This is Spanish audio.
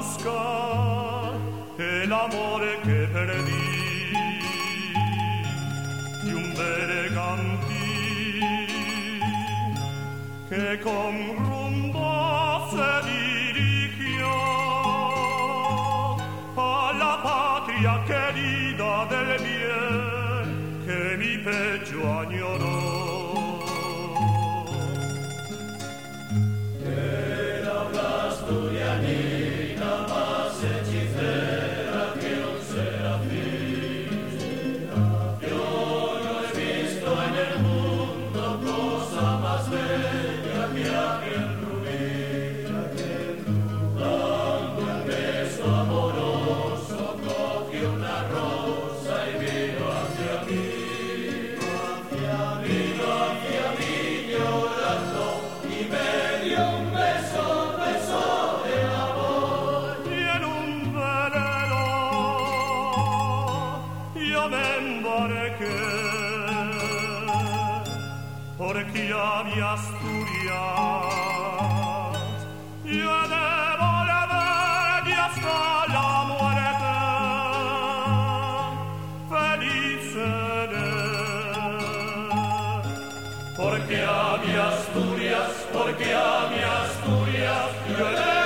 buscar el amor que perdí y un bergantín que con rumbo se dirigió a la patria querida del bien que mi pecho añoró. Porque a mi Asturias yo he de volver y hasta la muerte feliz seré. Porque a mi Asturias yo he de